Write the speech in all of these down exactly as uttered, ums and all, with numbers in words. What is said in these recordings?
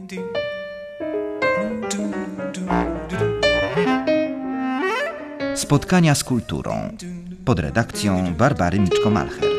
Spotkania z kulturą pod redakcją Barbary Miczko-Malcher.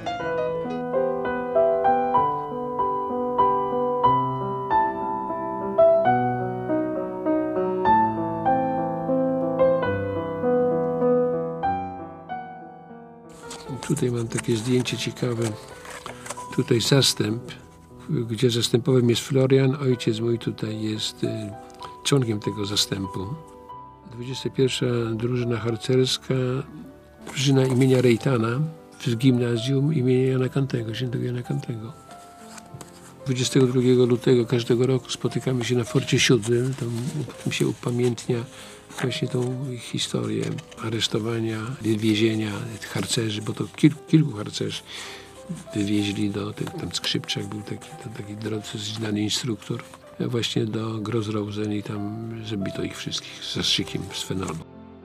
Tutaj mam takie zdjęcie ciekawe. Tutaj zastęp, gdzie zastępowym jest Florian. Ojciec mój tutaj jest y, członkiem tego zastępu. dwudziesta pierwsza drużyna harcerska, drużyna imienia Rejtana w gimnazjum imienia Jana Kantego, świętego Jana Kantego. dwudziestego drugiego lutego każdego roku spotykamy się na Forcie Siódmym. Tam, tam się upamiętnia właśnie tą historię aresztowania, więzienia harcerzy, bo to kilku, kilku harcerzy wywieźli do, tam Skrzypczak był taki, taki drodzy znany instruktor, właśnie do Gross-Rosen i tam zabito ich wszystkich z zastrzykiem z fenolu.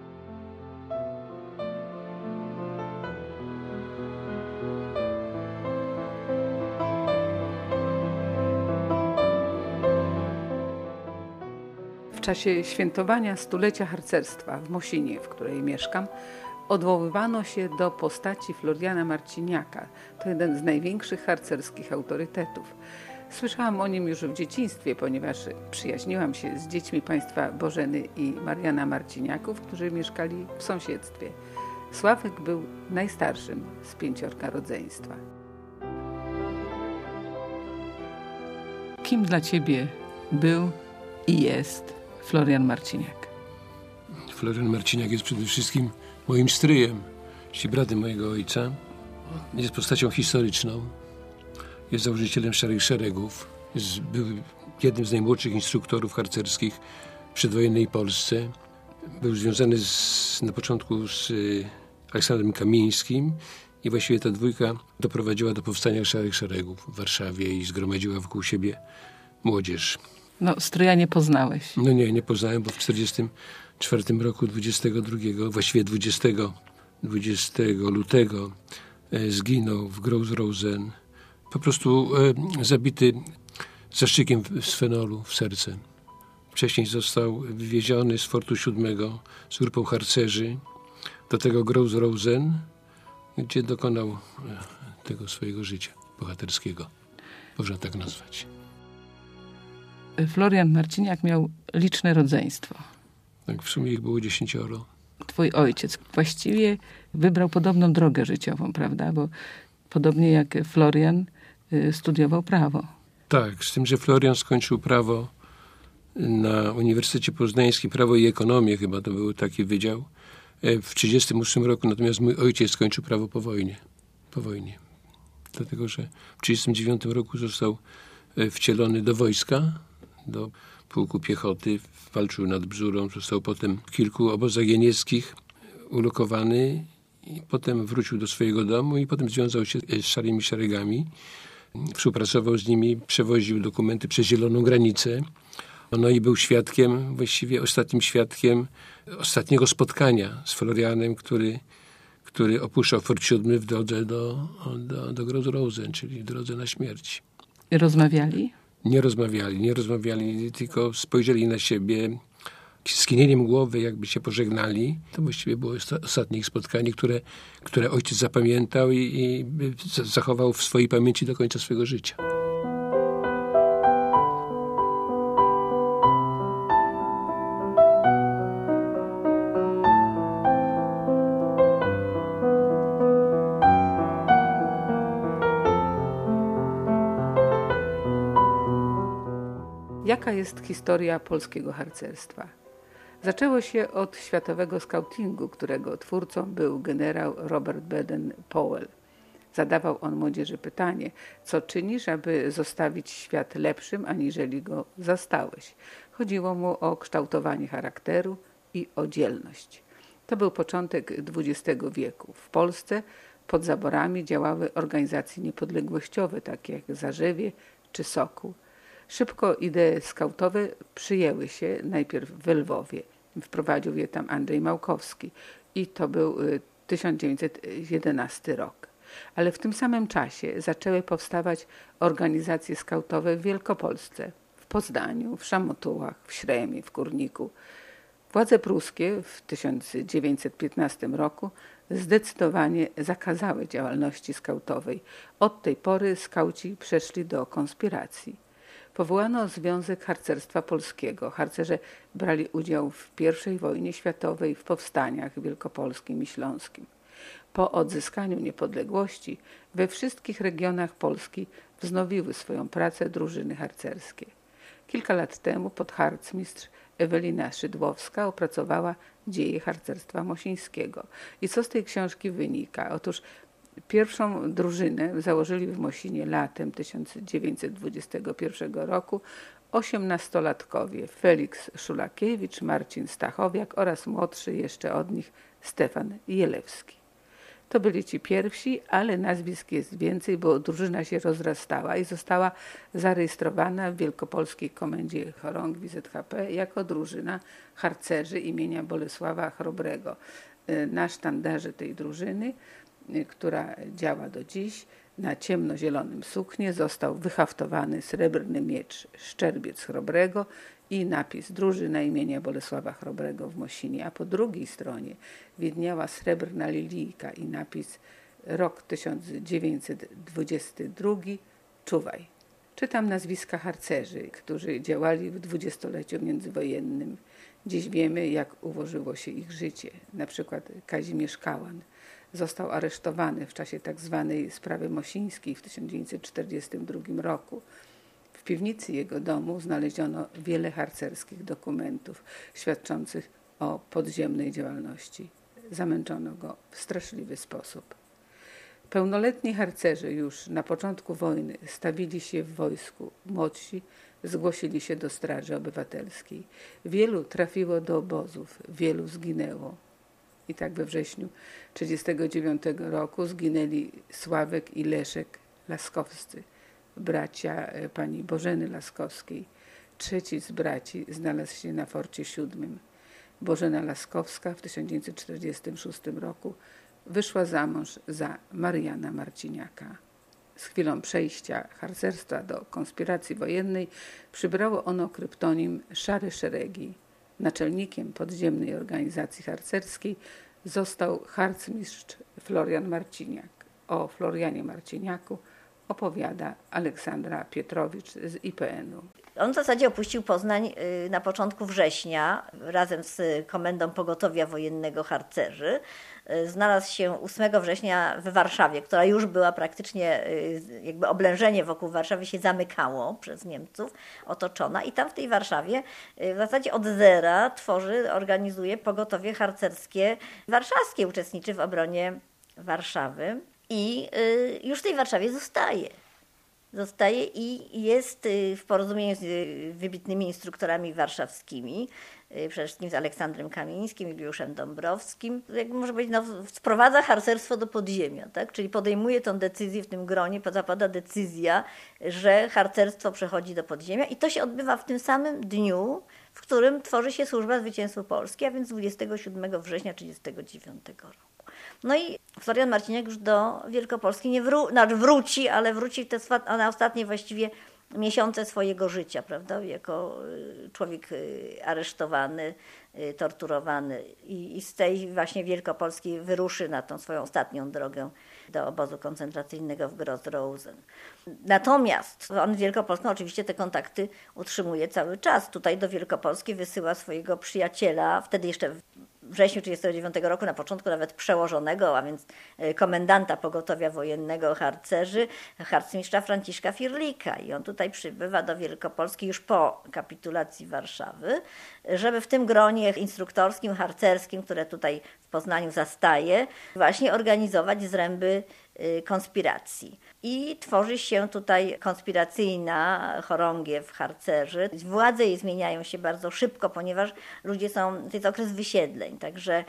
W czasie świętowania stulecia harcerstwa w Mosinie, w której mieszkam, odwoływano się do postaci Floriana Marciniaka. To jeden z największych harcerskich autorytetów. Słyszałam o nim już w dzieciństwie, ponieważ przyjaźniłam się z dziećmi państwa Bożeny i Mariana Marciniaków, którzy mieszkali w sąsiedztwie. Sławek był najstarszym z pięciorga rodzeństwa. Kim dla ciebie był i jest Florian Marciniak? Florian Marciniak jest przede wszystkim moim stryjem, czyli bratem mojego ojca. Jest postacią historyczną. Jest założycielem Szarych Szeregów. Jest, był jednym z najmłodszych instruktorów harcerskich w przedwojennej Polsce. Był związany z, na początku z y, Aleksandrem Kamińskim i właściwie ta dwójka doprowadziła do powstania Szarych Szeregów w Warszawie i zgromadziła wokół siebie młodzież. No, stryja nie poznałeś. No nie, nie poznałem, bo w czterdziestym czwartym roku dwudziestego drugiego, właściwie dwudziestego, dwudziestego lutego e, zginął w Gross-Rosen. Po prostu e, zabity zastrzykiem z fenolu w serce. Wcześniej został wywieziony z Fortu Siódmego z grupą harcerzy do tego Gross-Rosen, gdzie dokonał e, tego swojego życia bohaterskiego. Można tak nazwać. Florian Marciniak miał liczne rodzeństwo. Tak, w sumie ich było dziesięcioro. Twój ojciec właściwie wybrał podobną drogę życiową, prawda? Bo podobnie jak Florian y, studiował prawo. Tak, z tym, że Florian skończył prawo na Uniwersytecie Poznańskim, prawo i ekonomię, chyba to był taki wydział, w trzydziestym ósmym roku, natomiast mój ojciec skończył prawo po wojnie. Po wojnie. Dlatego, że w trzydziestym dziewiątym roku został wcielony do wojska, do pułku piechoty, walczył nad Bzurą, został potem w kilku obozach jenieckich ulokowany i potem wrócił do swojego domu i potem związał się z Szarymi Szeregami. Współpracował z nimi, przewoził dokumenty przez zieloną granicę. No i był świadkiem, właściwie ostatnim świadkiem ostatniego spotkania z Florianem, który, który opuszczał Fort Siódmy w drodze do, do, do Gross-Rosen, czyli w drodze na śmierć. I rozmawiali? Nie rozmawiali, nie rozmawiali, tylko spojrzeli na siebie z skinieniem głowy, jakby się pożegnali. To właściwie było ostatnie ich spotkanie, które, które ojciec zapamiętał i, i zachował w swojej pamięci do końca swojego życia. Jaka jest historia polskiego harcerstwa? Zaczęło się od światowego skautingu, którego twórcą był generał Robert Baden-Powell. Zadawał on młodzieży pytanie, co czynisz, aby zostawić świat lepszym, aniżeli go zastałeś. Chodziło mu o kształtowanie charakteru i o dzielność. To był początek dwudziestego wieku. W Polsce pod zaborami działały organizacje niepodległościowe, takie jak Zarzewie czy Sokół. Szybko idee skautowe przyjęły się najpierw w Lwowie. Wprowadził je tam Andrzej Małkowski i to był tysiąc dziewięćset jedenasty rok. Ale w tym samym czasie zaczęły powstawać organizacje skautowe w Wielkopolsce, w Poznaniu, w Szamotułach, w Śremie, w Kurniku. Władze pruskie w tysiąc dziewięćset piętnastym roku zdecydowanie zakazały działalności skautowej. Od tej pory skauci przeszli do konspiracji. Powołano Związek Harcerstwa Polskiego. Harcerze brali udział w pierwszej wojnie światowej, w powstaniach wielkopolskim i śląskim. Po odzyskaniu niepodległości we wszystkich regionach Polski wznowiły swoją pracę drużyny harcerskie. Kilka lat temu podharcmistrz Ewelina Szydłowska opracowała dzieje harcerstwa mosińskiego. I co z tej książki wynika? Otóż pierwszą drużynę założyli w Mosinie latem tysiąc dziewięćset dwudziestego pierwszego roku osiemnastolatkowie Feliks Szulakiewicz, Marcin Stachowiak oraz młodszy jeszcze od nich Stefan Jelewski. To byli ci pierwsi, ale nazwisk jest więcej, bo drużyna się rozrastała i została zarejestrowana w Wielkopolskiej Komendzie Chorągwi Z H P jako drużyna harcerzy imienia Bolesława Chrobrego. Na sztandarze tej drużyny, która działa do dziś, na ciemnozielonym suknie został wyhaftowany srebrny miecz Szczerbiec Chrobrego i napis drużyna imienia Bolesława Chrobrego w Mosinie, a po drugiej stronie widniała srebrna lilijka i napis rok tysiąc dziewięćset dwudziesty drugi, czuwaj. Czytam nazwiska harcerzy, którzy działali w dwudziestoleciu międzywojennym. Dziś wiemy, jak ułożyło się ich życie. Na przykład Kazimierz Kałan został aresztowany w czasie tak zwanej sprawy mosińskiej w tysiąc dziewięćset czterdziestym drugim roku. W piwnicy jego domu znaleziono wiele harcerskich dokumentów świadczących o podziemnej działalności. Zamęczono go w straszliwy sposób. Pełnoletni harcerze już na początku wojny stawili się w wojsku. Młodsi zgłosili się do Straży Obywatelskiej. Wielu trafiło do obozów, wielu zginęło. I tak we wrześniu tysiąc dziewięćset trzydziestego dziewiątego roku zginęli Sławek i Leszek Laskowscy, bracia pani Bożeny Laskowskiej. Trzeci z braci znalazł się na Forcie Siódmym. Bożena Laskowska w tysiąc dziewięćset czterdziestym szóstym roku wyszła za mąż za Mariana Marciniaka. Z chwilą przejścia harcerstwa do konspiracji wojennej przybrało ono kryptonim Szare Szeregi. Naczelnikiem podziemnej organizacji harcerskiej został harcmistrz Florian Marciniak. O Florianie Marciniaku opowiada Aleksandra Pietrowicz z I P N-u. On w zasadzie opuścił Poznań na początku września razem z Komendą Pogotowia Wojennego Harcerzy. Znalazł się ósmego września w Warszawie, która już była praktycznie, jakby oblężenie wokół Warszawy się zamykało przez Niemców, otoczona i tam w tej Warszawie w zasadzie od zera tworzy, organizuje pogotowie harcerskie warszawskie, uczestniczy w obronie Warszawy i już w tej Warszawie zostaje. Zostaje i jest w porozumieniu z wybitnymi instruktorami warszawskimi, przede wszystkim z Aleksandrem Kamińskim, Juliuszem Dąbrowskim. Jakby może powiedzieć, no, sprowadza harcerstwo do podziemia, tak? Czyli podejmuje tę decyzję w tym gronie, zapada decyzja, że harcerstwo przechodzi do podziemia i to się odbywa w tym samym dniu, w którym tworzy się Służba Zwycięstwu Polski, a więc dwudziestego siódmego września tysiąc dziewięćset trzydziestego dziewiątego roku. No i Florian Marciniak już do Wielkopolski nie wró- znaczy wróci, ale wróci te swa- na ostatnie właściwie miesiące swojego życia, prawda? Jako człowiek aresztowany, torturowany i, i z tej właśnie Wielkopolski wyruszy na tą swoją ostatnią drogę do obozu koncentracyjnego w Gross-Rosen. Natomiast on z Wielkopolską oczywiście te kontakty utrzymuje cały czas. Tutaj do Wielkopolski wysyła swojego przyjaciela, wtedy jeszcze w wrześniu tysiąc dziewięćset trzydziestego dziewiątego roku, na początku nawet przełożonego, a więc komendanta pogotowia wojennego harcerzy, harcmistrza Franciszka Firlika. I on tutaj przybywa do Wielkopolski już po kapitulacji Warszawy, żeby w tym gronie instruktorskim, harcerskim, które tutaj w Poznaniu zastaje, właśnie organizować zręby konspiracji. I tworzy się tutaj konspiracyjna chorągiew harcerzy. Władze jej zmieniają się bardzo szybko, ponieważ ludzie są, to jest okres wysiedleń, także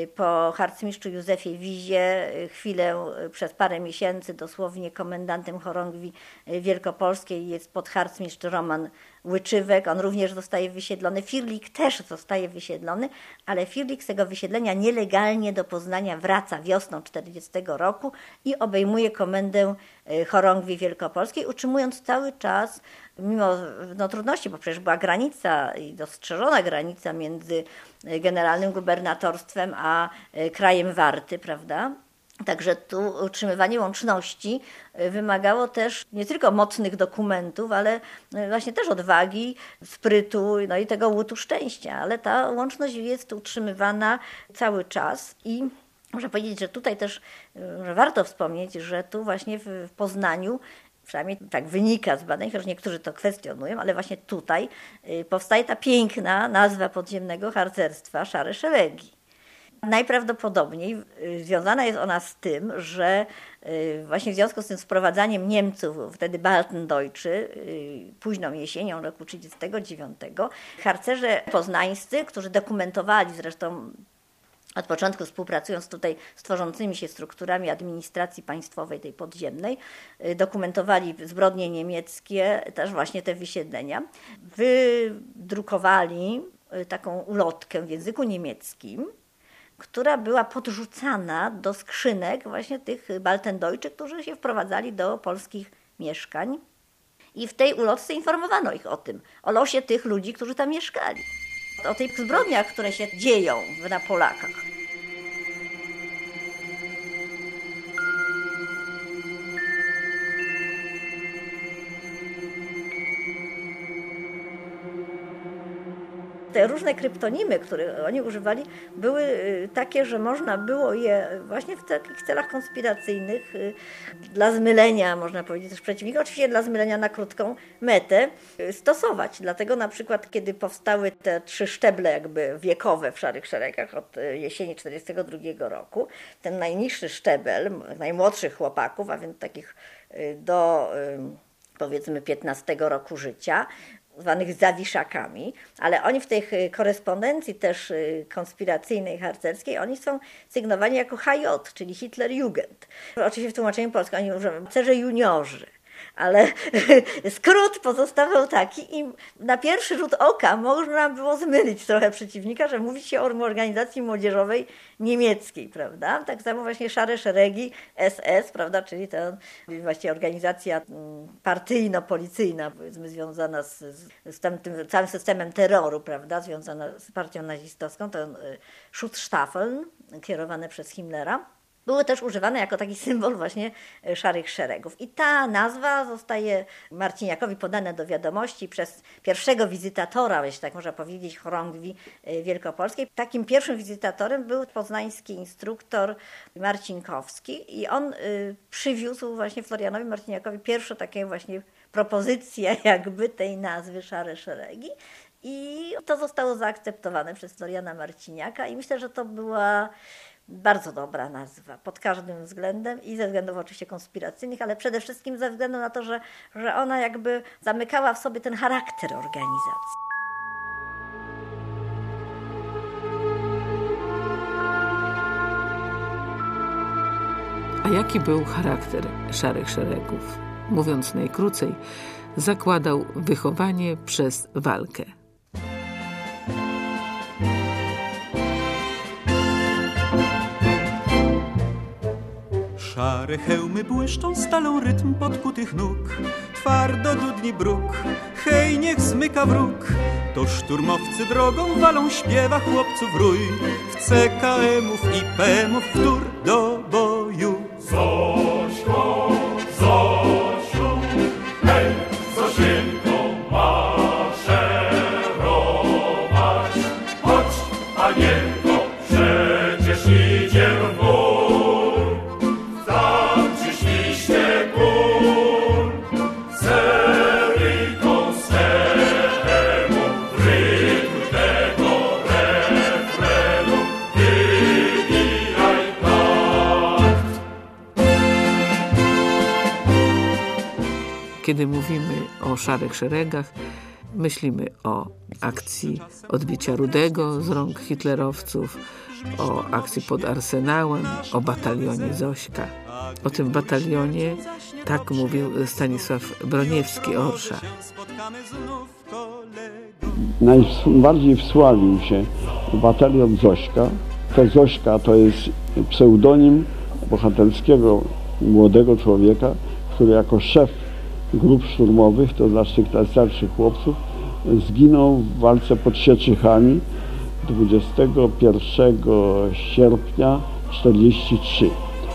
po harcmistrzu Józefie Wizie chwilę, przez parę miesięcy dosłownie komendantem chorągwi wielkopolskiej jest podharcmistrz Roman Łyczywek, on również zostaje wysiedlony. Firlik też zostaje wysiedlony, ale Firlik z tego wysiedlenia nielegalnie do Poznania wraca wiosną czterdziestego roku i obejmuje komendę chorągwi wielkopolskiej, utrzymując cały czas, mimo no, trudności, bo przecież była granica i dostrzeżona granica między generalnym gubernatorstwem a krajem Warty, prawda? Także tu utrzymywanie łączności wymagało też nie tylko mocnych dokumentów, ale właśnie też odwagi, sprytu, no i tego łutu szczęścia. Ale ta łączność jest utrzymywana cały czas i muszę powiedzieć, że tutaj też że warto wspomnieć, że tu właśnie w Poznaniu, przynajmniej tak wynika z badań, chociaż niektórzy to kwestionują, ale właśnie tutaj powstaje ta piękna nazwa podziemnego harcerstwa Szare Szeregi. Najprawdopodobniej związana jest ona z tym, że właśnie w związku z tym sprowadzaniem Niemców, wtedy Baltendeutsche, późną jesienią roku trzydziestego dziewiątego, harcerze poznańscy, którzy dokumentowali zresztą od początku współpracując tutaj z tworzącymi się strukturami administracji państwowej, tej podziemnej, dokumentowali zbrodnie niemieckie, też właśnie te wysiedlenia, wydrukowali taką ulotkę w języku niemieckim, która była podrzucana do skrzynek właśnie tych Baltendeutsche, którzy się wprowadzali do polskich mieszkań. I w tej ulotce informowano ich o tym, o losie tych ludzi, którzy tam mieszkali. O tych zbrodniach, które się dzieją na Polakach. Te różne kryptonimy, które oni używali, były takie, że można było je właśnie w takich celach konspiracyjnych dla zmylenia, można powiedzieć też przeciwnika, oczywiście dla zmylenia na krótką metę stosować. Dlatego na przykład, kiedy powstały te trzy szczeble jakby wiekowe w Szarych Szeregach od jesieni czterdziestego drugiego roku, ten najniższy szczebel najmłodszych chłopaków, a więc takich do powiedzmy piętnastego roku życia, zwanych zawiszakami, ale oni w tej korespondencji też konspiracyjnej, harcerskiej, oni są sygnowani jako H J, czyli Hitlerjugend. Oczywiście w tłumaczeniu polskim oni używają harcerze juniorzy, ale skrót pozostawał taki i na pierwszy rzut oka można było zmylić trochę przeciwnika, że mówi się o organizacji młodzieżowej niemieckiej, prawda? Tak samo właśnie Szare Szeregi, S S, prawda? Czyli to właśnie organizacja partyjno-policyjna, powiedzmy, związana z, z tym, tym całym systemem terroru, prawda? Związana z partią nazistowską, to Schutzstaffeln, kierowane przez Himmlera. Były też używane jako taki symbol właśnie Szarych Szeregów. I ta nazwa zostaje Marciniakowi podana do wiadomości przez pierwszego wizytatora, jeśli tak można powiedzieć, chorągwi wielkopolskiej. Takim pierwszym wizytatorem był poznański instruktor Marcinkowski i on przywiózł właśnie Florianowi Marciniakowi pierwszą taką właśnie propozycję jakby tej nazwy Szare Szeregi. I to zostało zaakceptowane przez Floriana Marciniaka i myślę, że to była bardzo dobra nazwa pod każdym względem i ze względów oczywiście konspiracyjnych, ale przede wszystkim ze względu na to, że, że ona jakby zamykała w sobie ten charakter organizacji. A jaki był charakter Szarych Szeregów? Mówiąc najkrócej, zakładał wychowanie przez walkę. Szare hełmy błyszczą stalą rytm podkutych nóg. Twardo dudni bruk, hej, niech zmyka wróg. To szturmowcy drogą walą, śpiewa chłopców rój. W C K M-ów i P M-ów wtór do boju. Zośko, Zosiu, hej, Zosieńko, maszerować. Chodź, panienko, przecież idzie w bój. Kiedy mówimy o Szarych Szeregach, myślimy o akcji odbicia Rudego z rąk hitlerowców, o akcji pod Arsenałem, o batalionie Zośka. O tym batalionie tak mówił Stanisław Broniewski-Orsza. Spotkamy znów. Najbardziej wsławił się batalion Zośka. Ta Zośka to jest pseudonim bohaterskiego młodego człowieka, który jako szef grup szturmowych, to znaczy tych najstarszych chłopców, zginął w walce pod Sieczychami dwudziestego pierwszego sierpnia tysiąc dziewięćset czterdziestego trzeciego.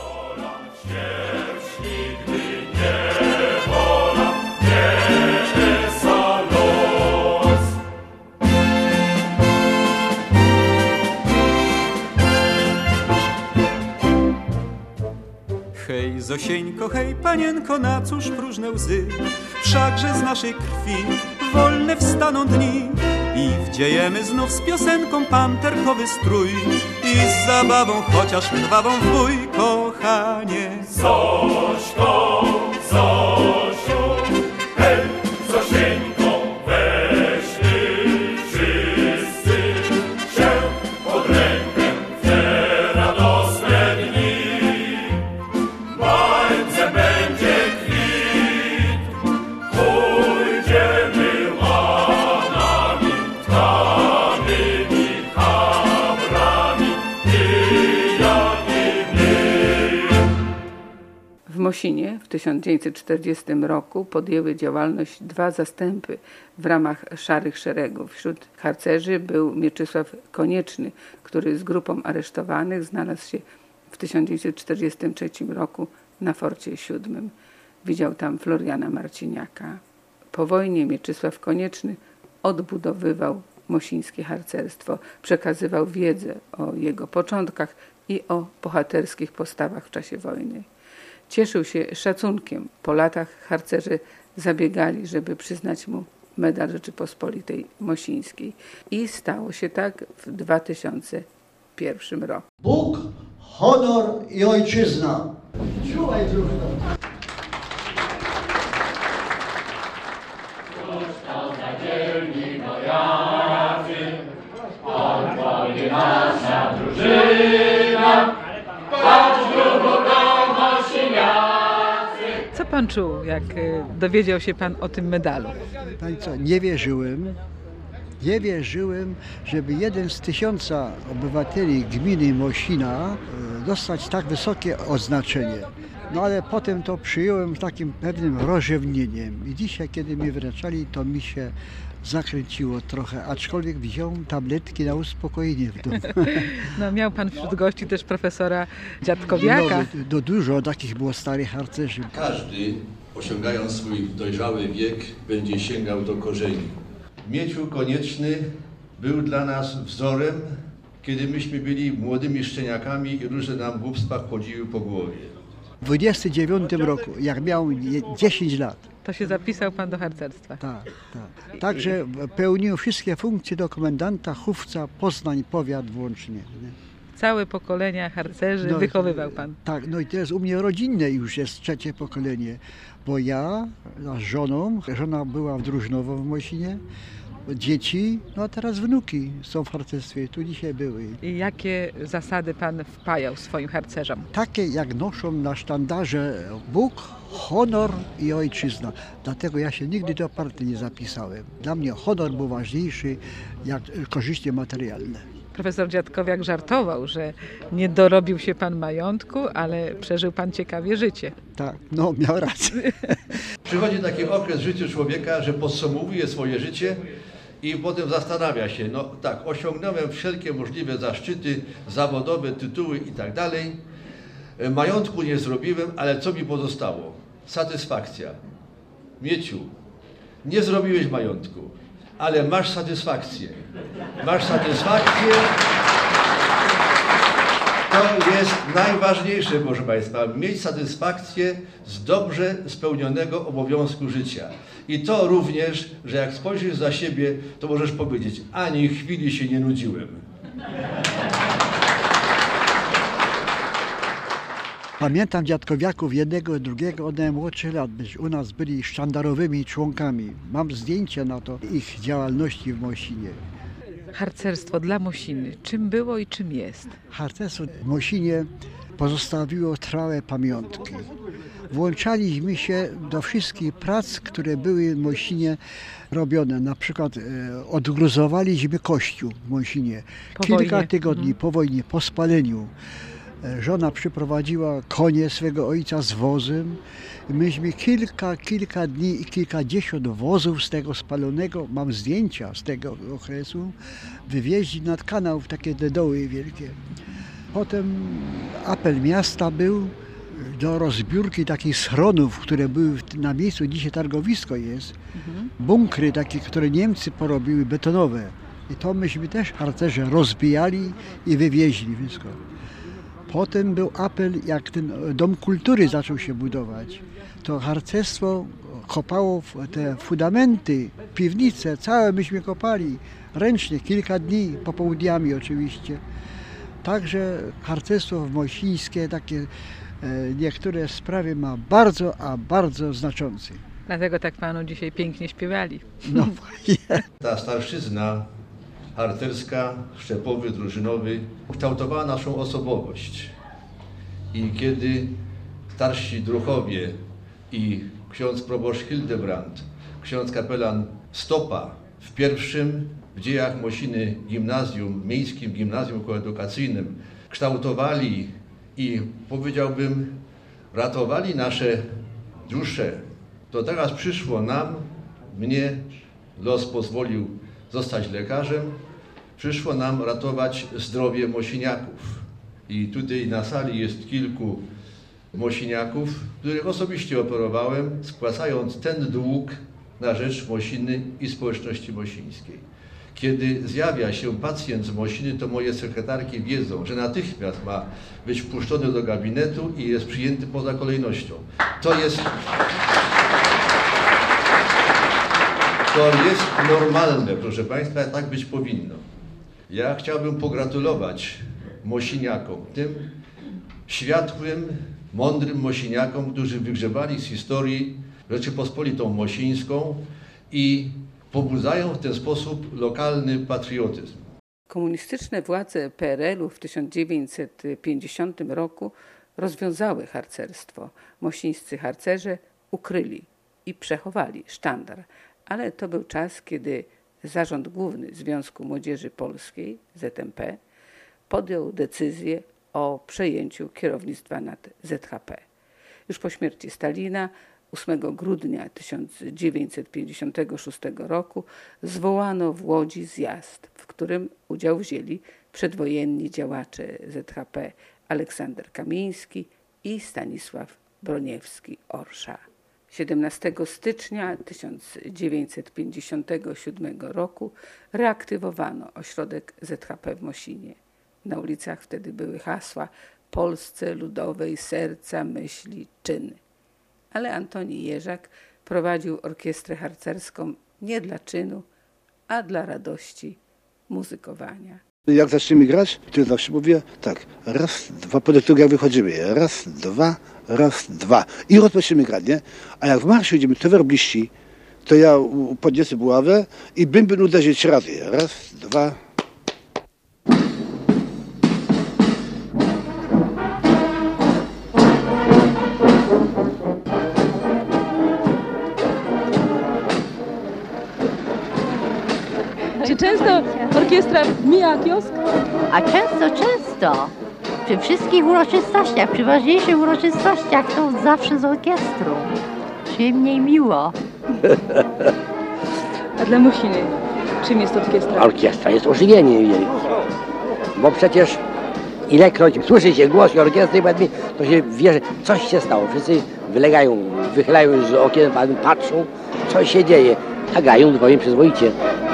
Hej, Zosieńko, hej, panienko, na cóż próżne łzy? Wszakże z naszej krwi wolne wstaną dni i wdziejemy znów z piosenką panterkowy strój i z zabawą, chociaż krwawą w bój, kochanie. Zośko, Zosiu, hej, Zosieńko, weźmy wszyscy się pod rękę w te radosne dni. Bańce będzie kwit, pójdziemy łanami, tkanymi kabrami, ty, ja i my. W Mosinie w tysiąc dziewięćset czterdziestym roku podjęły działalność dwa zastępy w ramach Szarych Szeregów. Wśród harcerzy był Mieczysław Konieczny, który z grupą aresztowanych znalazł się w tysiąc dziewięćset czterdziestym trzecim roku na Forcie siódmym. Widział tam Floriana Marciniaka. Po wojnie Mieczysław Konieczny odbudowywał mosińskie harcerstwo, przekazywał wiedzę o jego początkach i o bohaterskich postawach w czasie wojny. Cieszył się szacunkiem. Po latach harcerze zabiegali, żeby przyznać mu Medal Rzeczypospolitej Mosińskiej. I stało się tak w dwa tysiące pierwszym roku. Bóg, honor i ojczyzna. Czuwaj, drużyno. Nasza drużyna, patrz głęboko mosiniacy. Co pan czuł, jak y, dowiedział się pan o tym medalu? Pani co, nie wierzyłem, nie wierzyłem, żeby jeden z tysiąca obywateli gminy Mosina e, dostać tak wysokie odznaczenie. No ale potem to przyjąłem takim pewnym rozrzewnieniem i dzisiaj, kiedy mi wręczali, to mi się zakręciło trochę, aczkolwiek wziąłem tabletki na uspokojenie w domu. No, miał pan wśród gości też profesora Dziadkowiaka. No, do, dużo takich było starych harcerzy. Każdy, osiągając swój dojrzały wiek, będzie sięgał do korzeni. Mieciu Konieczny był dla nas wzorem, kiedy myśmy byli młodymi szczeniakami i różne nam głupstwa chodziły po głowie. W dwudziestym dziewiątym roku, jak miałem dziesięć lat. To się zapisał pan do harcerstwa. Tak, tak. Także pełniłem wszystkie funkcje do komendanta Chówca, Poznań, powiat włącznie. Nie? Całe pokolenia harcerzy no, wychowywał pan. Tak, no i teraz u mnie rodzinne już jest trzecie pokolenie, bo ja z żoną, żona była w Drużnowo w Mosinie, dzieci, no a teraz wnuki są w harcerstwie, tu dzisiaj były. I jakie zasady pan wpajał swoim harcerzom? Takie jak noszą na sztandarze Bóg, honor i ojczyzna. Dlatego ja się nigdy do partii nie zapisałem. Dla mnie honor był ważniejszy jak korzyści materialne. Profesor Dziadkowiak żartował, że nie dorobił się pan majątku, ale przeżył pan ciekawie życie. Tak, no miał rację. Przychodzi taki okres w życiu człowieka, że podsumowuje swoje życie i potem zastanawia się, no tak, osiągnąłem wszelkie możliwe zaszczyty zawodowe, tytuły i tak dalej. Majątku nie zrobiłem, ale co mi pozostało? Satysfakcja. Mieciu, nie zrobiłeś majątku, ale masz satysfakcję. Masz satysfakcję. To jest najważniejsze, proszę Państwa, mieć satysfakcję z dobrze spełnionego obowiązku życia. I to również, że jak spojrzysz za siebie, to możesz powiedzieć, ani chwili się nie nudziłem. Pamiętam dziadkowiaków jednego, drugiego, od najmłodszych lat. U nas byli sztandarowymi członkami. Mam zdjęcia na to ich działalności w Mosinie. Harcerstwo dla Mosiny. Czym było i czym jest? Harcerstwo w Mosinie pozostawiło trwałe pamiątki. włączaliśmy się do wszystkich prac, które były w Mosinie robione. Na przykład e, odgruzowaliśmy kościół w Mosinie. Po Kilka wojnie. tygodni Mhm. po wojnie, po spaleniu. E, żona przyprowadziła konie swego ojca z wozem. Myśmy kilka, kilka dni i kilkadziesiąt wozów z tego spalonego, mam zdjęcia z tego okresu, wywieźli nad kanał w takie te doły wielkie. Potem apel miasta był do rozbiórki takich schronów, które były na miejscu, dzisiaj targowisko jest. Mhm. Bunkry takie, które Niemcy porobiły, betonowe. I to myśmy też harcerze rozbijali i wywieźli wszystko. Potem był apel, jak ten dom kultury zaczął się budować, to harcerstwo kopało te fundamenty, piwnice, całe myśmy kopali ręcznie, kilka dni, popołudniami oczywiście. Także harcerstwo mosińskie, takie e, niektóre sprawy ma bardzo, a bardzo znaczące. Dlatego tak panu dzisiaj pięknie śpiewali. No właśnie. Ta starszyzna harcerska, szczepowy, drużynowy kształtowała naszą osobowość. I kiedy starsi druhowie i ksiądz proboszcz Hildebrand, ksiądz kapelan Stopa w pierwszym w dziejach Mosiny gimnazjum, miejskim gimnazjum koedukacyjnym kształtowali i powiedziałbym ratowali nasze dusze, to teraz przyszło nam, mnie los pozwolił zostać lekarzem, przyszło nam ratować zdrowie mosiniaków. I tutaj na sali jest kilku mosiniaków, których osobiście operowałem, spłacając ten dług na rzecz Mosiny i społeczności mosińskiej. Kiedy zjawia się pacjent z Mosiny, to moje sekretarki wiedzą, że natychmiast ma być wpuszczony do gabinetu i jest przyjęty poza kolejnością. To jest, to jest normalne, proszę Państwa, tak być powinno. Ja chciałbym pogratulować mosiniakom, tym światłym, mądrym mosiniakom, którzy wygrzebali z historii Rzeczypospolitą Mosińską i pobudzają w ten sposób lokalny patriotyzm. Komunistyczne władze P R L u w tysiąc dziewięćset pięćdziesiątym roku rozwiązały harcerstwo. Mosińscy harcerze ukryli i przechowali sztandar, ale to był czas, kiedy Zarząd Główny Związku Młodzieży Polskiej, Z M P, podjął decyzję o przejęciu kierownictwa nad Z H P. Już po śmierci Stalina ósmego grudnia tysiąc dziewięćset pięćdziesiątego szóstego roku zwołano w Łodzi zjazd, w którym udział wzięli przedwojenni działacze Z H P Aleksander Kamiński i Stanisław Broniewski-Orsza. siedemnastego stycznia tysiąc dziewięćset pięćdziesiątego siódmego roku reaktywowano ośrodek Z H P w Mosinie. Na ulicach wtedy były hasła Polsce Ludowej serca, myśli, czyny. Ale Antoni Jerzak prowadził orkiestrę harcerską nie dla czynu, a dla radości muzykowania. Jak zaczniemy grać, to ja zawsze mówię tak, raz, dwa, po lekturze jak wychodzimy, raz, dwa, raz, dwa i rozpoczniemy grać, nie? A jak w marszu idziemy, to werbliści, to ja podniosę buławę i bym bym uderzyć trzy razy, raz, dwa. Czy często orkiestra mija kiosk? A często, często. Przy wszystkich uroczystościach, przy ważniejszych uroczystościach to zawsze z orkiestrą. Przyjemnie i miło. A dla Mosiny czym jest orkiestra? Orkiestra jest ożywieniem jej. Bo przecież ilekroć słyszy się głos orkiestry, to się wie, że coś się stało. Wszyscy wylegają, wychylają z okien, patrzą, co się dzieje, a grają dwoje przyzwoicie.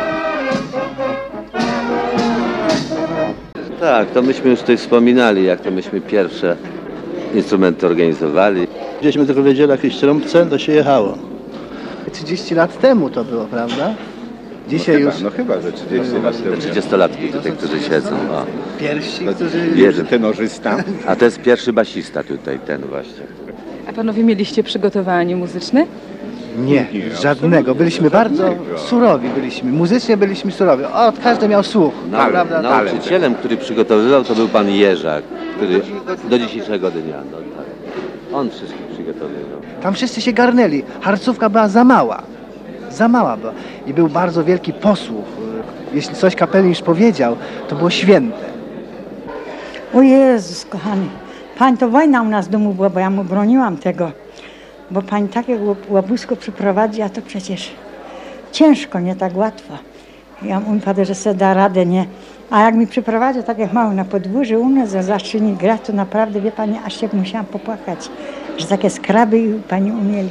Tak, to myśmy już tutaj wspominali, jak to myśmy pierwsze instrumenty organizowali. Gdzieśmy tylko wiedzieli, jakieś trąbce, to się jechało. trzydzieści lat temu to było, prawda? Dzisiaj no już... Chyba, no chyba, że trzydzieści lat temu. trzydziestolatki tutaj, którzy siedzą. O. Pierwsi, no, którzy... Jeden tenorzysta. A to jest pierwszy basista tutaj, ten właśnie. A panowie mieliście przygotowanie muzyczne? Nie, żadnego. Byliśmy bardzo surowi, byliśmy. Muzycznie byliśmy surowi. O, każdy miał słuch. No, prawda? Nauczycielem, który przygotowywał, to był pan Jerzak, który do dzisiejszego dnia. No, tak. On wszystkich przygotowywał. Tam wszyscy się garnęli. Harcówka była za mała. Za mała była. I był bardzo wielki posłuch. Jeśli coś kapelmistrz powiedział, to było święte. O Jezus, kochany. Pań, to wojna u nas w domu była, bo ja mu broniłam tego. Bo pań takie łabusko przyprowadzi, a to przecież ciężko, nie tak łatwo. Ja mówię, Panie, że se da radę, nie. A jak mi przyprowadził, tak jak mało na podwórze u nas za zaczyni grać, to naprawdę, wie Pani, aż się musiałam popłakać, że takie skraby Pani umieli.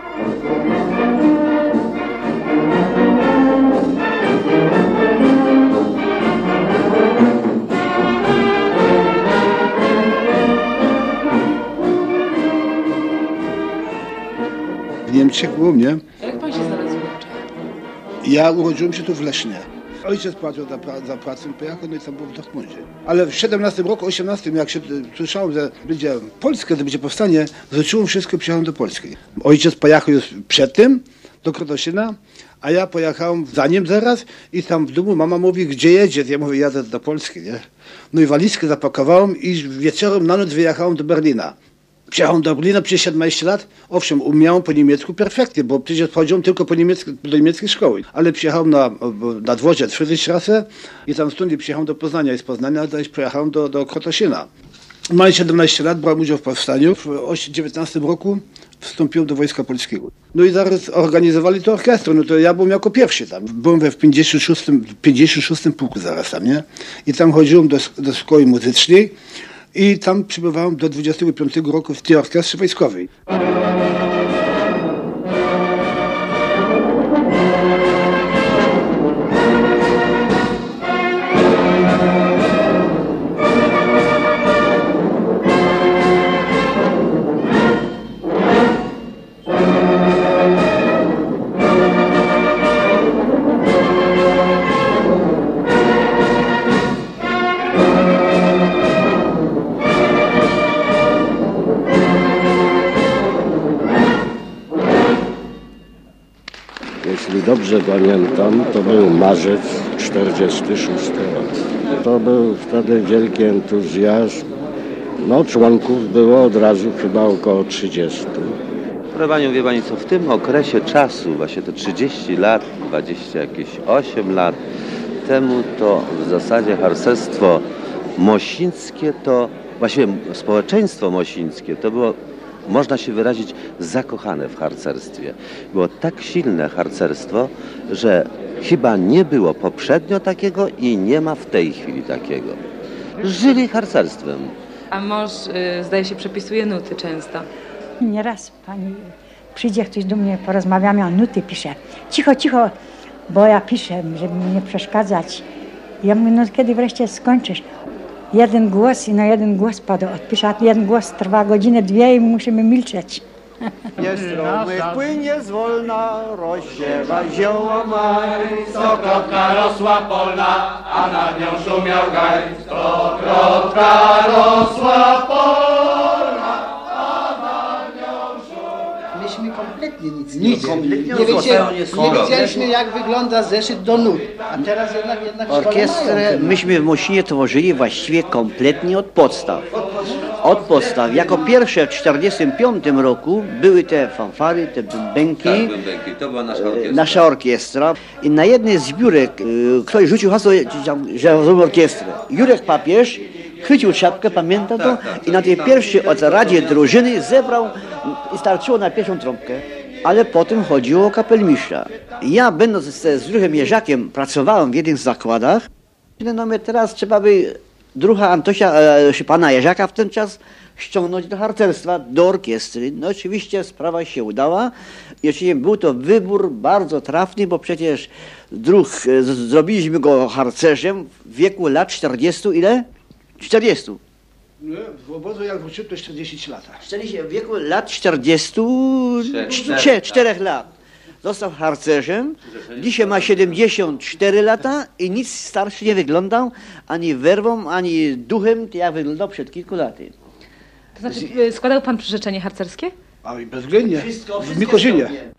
W Niemczech było mnie. Jak Pan się znalazł w Niemczech? Ja urodziłem się tu w Lesznie. Ojciec płacił za, pra za pracę, pojechał, no i tam był w Dortmundzie. Ale w siedemnastym roku, osiemnastym, jak się słyszałem, że będzie Polska, że będzie powstanie, zacząłem wszystko, przyjechałem do Polski. Ojciec pojechał już przed tym do Krotoszyna, a ja pojechałem za nim zaraz i tam w domu mama mówi, gdzie jedziesz? Ja mówię, jadę do Polski, nie? No i walizkę zapakowałem i wieczorem na noc wyjechałem do Berlina. Przyjechałem do Berlina przez siedemnaście lat. Owszem, umiałem po niemiecku perfektycznie, bo przecież chodziłem tylko po niemiecku, do niemieckiej szkoły. Ale przyjechałem na, na dworzec Friedrichstraße i tam stąd przyjechałem do Poznania i z Poznania też pojechałem do, do Krotoszyna. Mając siedemnaście lat, brałem udział w powstaniu. W dziewiętnastym roku wstąpiłem do Wojska Polskiego. No i zaraz organizowali to orkiestrę, no to ja byłem jako pierwszy tam. Byłem we pięćdziesiątym szóstym pułku zaraz tam, nie? I tam chodziłem do, do szkoły muzycznej. I tam przybywałem do dwudziestego piątego roku w tej orkiestrze wojskowej. Jeśli dobrze pamiętam, to był marzec czterdziesty szósty rok. To był wtedy wielki entuzjazm. No, członków było od razu chyba około trzydziestu. Proszę Panią, wie Pani co, w tym okresie czasu, właśnie te trzydzieści lat, dwadzieścia jakieś osiem lat temu, to w zasadzie harcerstwo mosińskie, to właściwie społeczeństwo mosińskie, to było, można się wyrazić, zakochane w harcerstwie. Było tak silne harcerstwo, że chyba nie było poprzednio takiego i nie ma w tej chwili takiego. Żyli harcerstwem. A mąż, y, zdaje się, przepisuje nuty często. Nieraz Pani przyjdzie ktoś do mnie, porozmawiamy, a nuty pisze. Cicho, cicho, bo ja piszę, żeby mi nie przeszkadzać. Ja mówię, no kiedy wreszcie skończysz? Jeden głos i na jeden głos padł odpisze, a jeden głos trwa godzinę, dwie i musimy milczeć. Nie stromy płynie zwolna, rozsiewa zioło maj. Stokrotka rosła polna, a nad nią szumiał gaj. Stokrotka rosła polna, a nad nią szumiał. Myśmy kompletnie nic nie Nic, kompletnie nie, wiedzieli, nie wiedzieliśmy, jak wygląda zeszyt do nut, a teraz jednak, jednak Orkiestrę myśmy w Mosinie tworzyli właściwie kompletnie od podstaw. Od podstaw. Jako pierwsze w czterdziestym piątym roku były te fanfary, te bębenki. Tak, bębenki. To była nasza orkiestra. Nasza orkiestra. I na jednej z zbiórek y, ktoś rzucił hasło, że zrobił orkiestrę. Jurek Papież chwycił czapkę, pamięta to, tak, tak, i na tej tak, pierwszej tak, radzie tak, drużyny zebrał i starczyło na pierwszą trąbkę. Ale potem chodziło o kapelmistrza. Ja, będąc z, z druhem Jerzakiem, pracowałem w jednych z zakładach. No my teraz trzeba by druha Antosia, e, pana Jerzaka w ten czas ściągnąć do harcerstwa, do orkiestry. No oczywiście sprawa się udała i oczywiście był to wybór bardzo trafny, bo przecież druh, e, z, zrobiliśmy go harcerzem w wieku lat czterdziestu, ile? czterdziestu. No, w obozu jak wróciłem to czterdzieści lat. W wieku lat czterdziestu czterech lat. Został harcerzem, dzisiaj ma siedemdziesiąt cztery lata i nic starszy nie wyglądał, ani werwą, ani duchem, jak wyglądał przed kilku laty. To znaczy, składał Pan przyrzeczenie harcerskie? A i bezwzględnie, Wszystko, w wszystko Mykożynie. zrobię.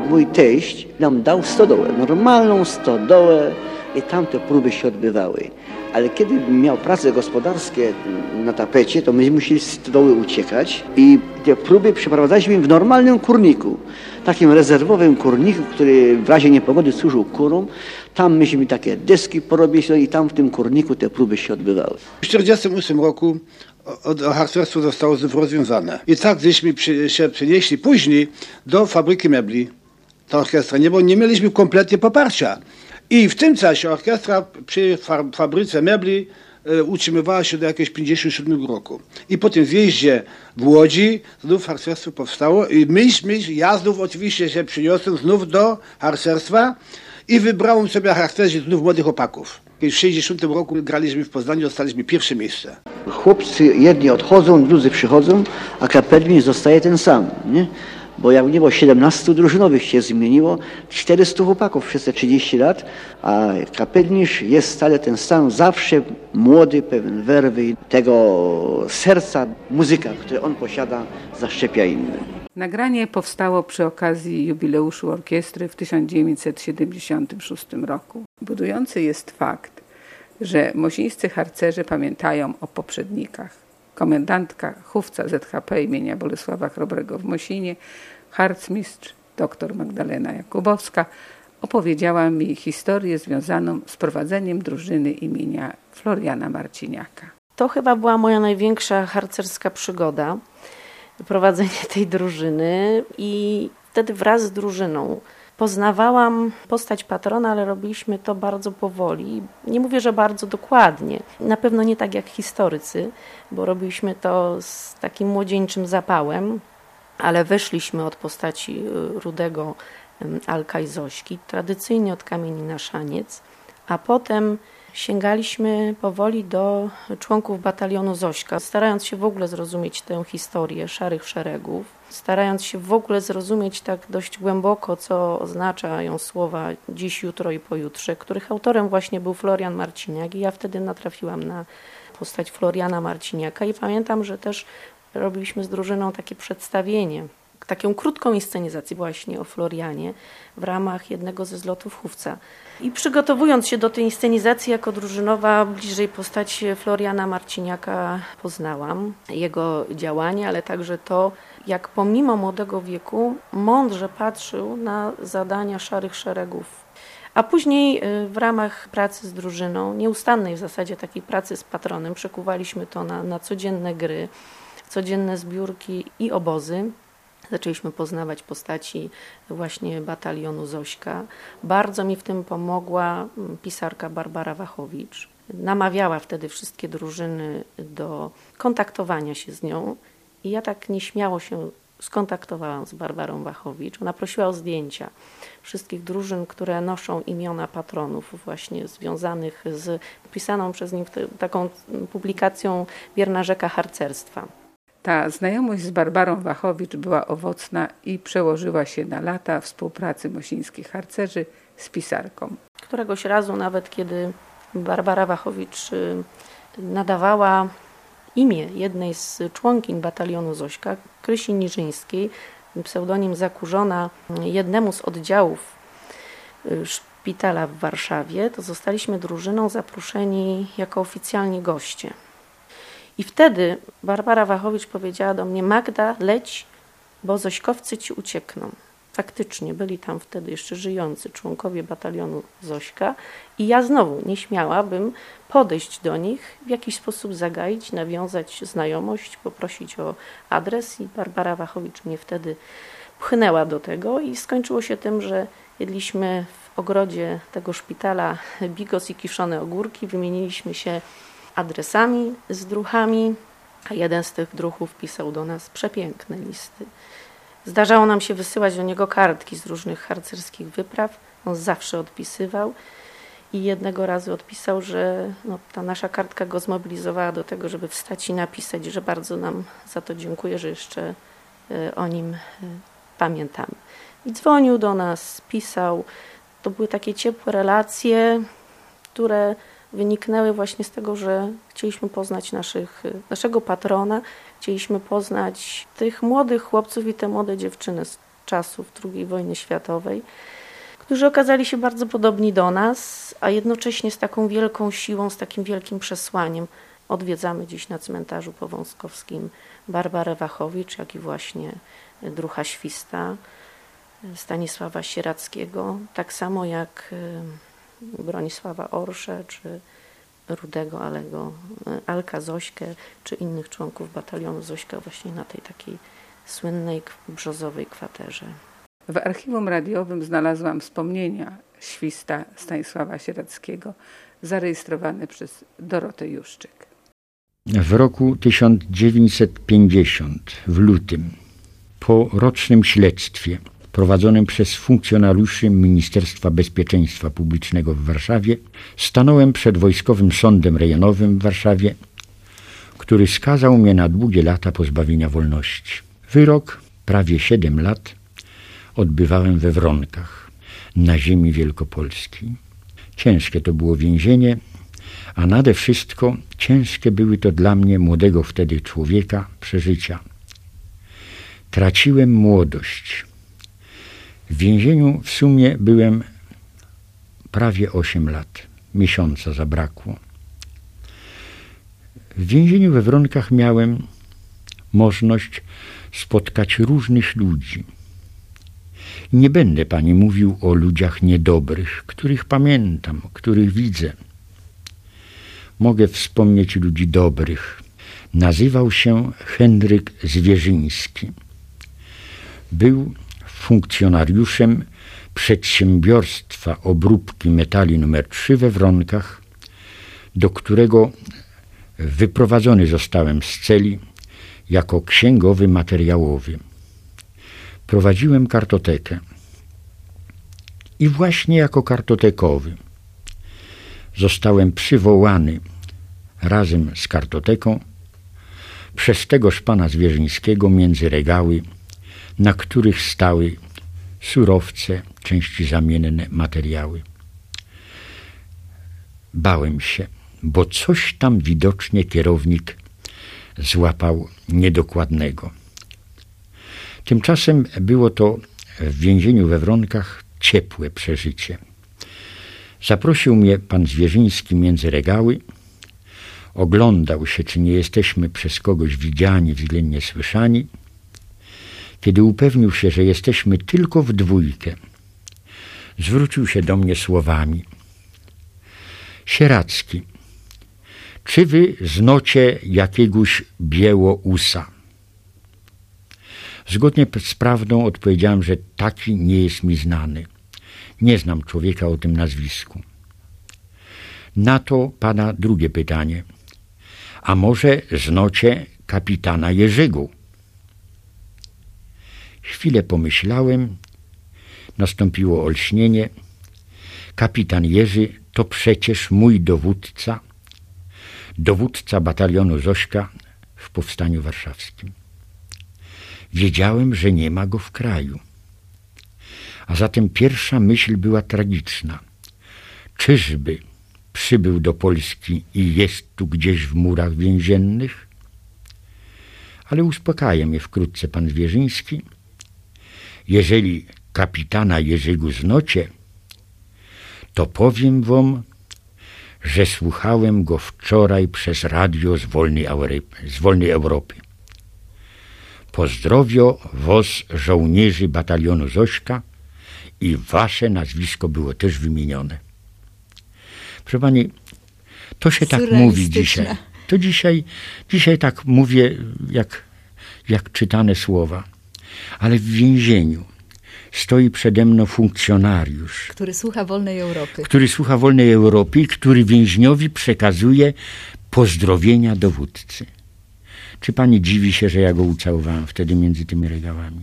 mój teść nam dał stodołę, normalną stodołę i tam te próby się odbywały. Ale kiedy miał prace gospodarskie na tapecie, to my musieli z stodoły uciekać i te próby przeprowadzaliśmy w normalnym kurniku, takim rezerwowym kurniku, który w razie niepogody służył kurom. Tam myśmy takie deski porobili i tam w tym kurniku te próby się odbywały. W tysiąc dziewięćset czterdziestym ósmym roku harcerstwo zostało rozwiązane. I tak żeśmy przy, się przenieśli później do fabryki mebli. Ta orkiestra, nie, bo nie mieliśmy kompletnie poparcia. I w tym czasie orkiestra przy fabryce mebli e, utrzymywała się do jakiegoś pięćdziesiątego siódmego roku. I po tym zjeździe w Łodzi znów harcerstwo powstało i myśmy, ja znów oczywiście się przyniosłem znów do harcerstwa i wybrałem sobie harcerzy znów młodych chłopaków. W tysiąc dziewięćset sześćdziesiątym roku graliśmy w Poznaniu, dostaliśmy pierwsze miejsce. Chłopcy jedni odchodzą, drudzy przychodzą, a kapelmistrz zostaje ten sam, nie? Bo jak nie było siedemnastu drużynowych się zmieniło, czterystu chłopaków przez te trzydzieści lat, a kapelmistrz jest stale ten sam, zawsze młody, pełen werwy, tego serca muzyka, które on posiada, zaszczepia innym. Nagranie powstało przy okazji jubileuszu orkiestry w tysiąc dziewięćset siedemdziesiątym szóstym roku. Budujący jest fakt, że mosińscy harcerze pamiętają o poprzednikach. Komendantka chówca Z H P imienia Bolesława Chrobrego w Mosinie, harcmistrz dr Magdalena Jakubowska, opowiedziała mi historię związaną z prowadzeniem drużyny imienia Floriana Marciniaka. To chyba była moja największa harcerska przygoda, prowadzenie tej drużyny i wtedy wraz z drużyną poznawałam postać patrona, ale robiliśmy to bardzo powoli. Nie mówię, że bardzo dokładnie. Na pewno nie tak jak historycy, bo robiliśmy to z takim młodzieńczym zapałem, ale weszliśmy od postaci Rudego, Alka i Zośki, tradycyjnie od kamieni na szaniec, a potem sięgaliśmy powoli do członków batalionu Zośka, starając się w ogóle zrozumieć tę historię Szarych Szeregów, starając się w ogóle zrozumieć tak dość głęboko, co oznaczają słowa dziś, jutro i pojutrze, których autorem właśnie był Florian Marciniak i ja wtedy natrafiłam na postać Floriana Marciniaka i pamiętam, że też robiliśmy z drużyną takie przedstawienie, taką krótką inscenizację właśnie o Florianie w ramach jednego ze zlotów chówca. I przygotowując się do tej inscenizacji jako drużynowa, bliżej postać Floriana Marciniaka poznałam, jego działanie, ale także to, jak pomimo młodego wieku mądrze patrzył na zadania Szarych Szeregów. A później w ramach pracy z drużyną, nieustannej w zasadzie takiej pracy z patronem, przekuwaliśmy to na, na codzienne gry, codzienne zbiórki i obozy. Zaczęliśmy poznawać postaci właśnie batalionu Zośka. Bardzo mi w tym pomogła pisarka Barbara Wachowicz. Namawiała wtedy wszystkie drużyny do kontaktowania się z nią i ja tak nieśmiało się skontaktowałam z Barbarą Wachowicz. Ona prosiła o zdjęcia wszystkich drużyn, które noszą imiona patronów właśnie związanych z pisaną przez nich taką publikacją Wierna rzeka harcerstwa. Ta znajomość z Barbarą Wachowicz była owocna i przełożyła się na lata współpracy mosińskich harcerzy z pisarką. Któregoś razu nawet, kiedy Barbara Wachowicz nadawała imię jednej z członkiń batalionu Zośka, Krysi Niżyńskiej, pseudonim Zakurzona, jednemu z oddziałów szpitala w Warszawie, to zostaliśmy drużyną zaproszeni jako oficjalni goście. I wtedy Barbara Wachowicz powiedziała do mnie: Magda, leć, bo Zośkowcy ci uciekną. Faktycznie byli tam wtedy jeszcze żyjący członkowie batalionu Zośka i ja znowu nie śmiałabym podejść do nich, w jakiś sposób zagaić, nawiązać znajomość, poprosić o adres i Barbara Wachowicz mnie wtedy pchnęła do tego i skończyło się tym, że jedliśmy w ogrodzie tego szpitala bigos i kiszone ogórki, wymieniliśmy się adresami z druchami, a jeden z tych druchów pisał do nas przepiękne listy. Zdarzało nam się wysyłać do niego kartki z różnych harcerskich wypraw. On zawsze odpisywał i jednego razu odpisał, że no, ta nasza kartka go zmobilizowała do tego, żeby wstać i napisać, że bardzo nam za to dziękuję, że jeszcze y, o nim y, pamiętamy. I dzwonił do nas, pisał. To były takie ciepłe relacje, które wyniknęły właśnie z tego, że chcieliśmy poznać naszych, naszego patrona, chcieliśmy poznać tych młodych chłopców i te młode dziewczyny, czasów drugiej wojny światowej, którzy okazali się bardzo podobni do nas, a jednocześnie z taką wielką siłą, z takim wielkim przesłaniem. Odwiedzamy dziś na cmentarzu powązkowskim Barbarę Wachowicz, jak i właśnie druha Śwista, Stanisława Sieradzkiego, tak samo jak Bronisława Orszę, czy Rudego Alego, Alka Zośkę, czy innych członków batalionu Zośka właśnie na tej takiej słynnej brzozowej kwaterze. W archiwum radiowym znalazłam wspomnienia Śwista Stanisława Sieradzkiego zarejestrowane przez Dorotę Juszczyk. W roku tysiąc dziewięćset pięćdziesiątym, w lutym, po rocznym śledztwie prowadzonym przez funkcjonariuszy Ministerstwa Bezpieczeństwa Publicznego w Warszawie, stanąłem przed Wojskowym Sądem Rejonowym w Warszawie, który skazał mnie na długie lata pozbawienia wolności. Wyrok, prawie siedem lat, odbywałem we Wronkach, na ziemi wielkopolskiej. Ciężkie to było więzienie, a nade wszystko ciężkie były to dla mnie, młodego wtedy człowieka, przeżycia. Traciłem młodość. W więzieniu w sumie byłem prawie osiem lat. Miesiąca zabrakło. W więzieniu we Wronkach miałem możliwość spotkać różnych ludzi. Nie będę pani mówił o ludziach niedobrych, których pamiętam, których widzę. Mogę wspomnieć ludzi dobrych. Nazywał się Henryk Zwierzyński. Był funkcjonariuszem przedsiębiorstwa obróbki metali numer trzy we Wronkach, do którego wyprowadzony zostałem z celi jako księgowy materiałowy. Prowadziłem kartotekę i właśnie jako kartotekowy zostałem przywołany razem z kartoteką przez tegoż pana Zwierzyńskiego między regały, na których stały surowce, części zamienne, materiały. Bałem się, bo coś tam widocznie kierownik złapał niedokładnego. Tymczasem było to w więzieniu we Wronkach ciepłe przeżycie. Zaprosił mnie pan Zwierzyński między regały, oglądał się, czy nie jesteśmy przez kogoś widziani, względnie słyszani. Kiedy upewnił się, że jesteśmy tylko w dwójkę, zwrócił się do mnie słowami: Sieradzki, czy wy znocie jakiegoś Białousa? Zgodnie z prawdą odpowiedziałem, że taki nie jest mi znany. Nie znam człowieka o tym nazwisku. Na to pana drugie pytanie: a może znocie kapitana Jerzego? Chwilę pomyślałem, nastąpiło olśnienie. Kapitan Jerzy to przecież mój dowódca, dowódca batalionu Zośka w Powstaniu Warszawskim. Wiedziałem, że nie ma go w kraju. A zatem pierwsza myśl była tragiczna. Czyżby przybył do Polski i jest tu gdzieś w murach więziennych? Ale uspokaja mnie wkrótce pan Zwierzyński. Jeżeli kapitana Jerzego znocie, to powiem wam, że słuchałem go wczoraj przez radio z Wolnej Europy. Z Wolnej Europy. Pozdrowio wos żołnierzy batalionu Zośka i wasze nazwisko było też wymienione. Proszę pani, to się tak mówi dzisiaj. To dzisiaj, dzisiaj tak mówię, jak, jak czytane słowa. Ale w więzieniu stoi przede mną funkcjonariusz, który słucha Wolnej Europy. Który słucha Wolnej Europy i który więźniowi przekazuje pozdrowienia dowódcy. Czy pani dziwi się, że ja go ucałowałem wtedy między tymi regałami?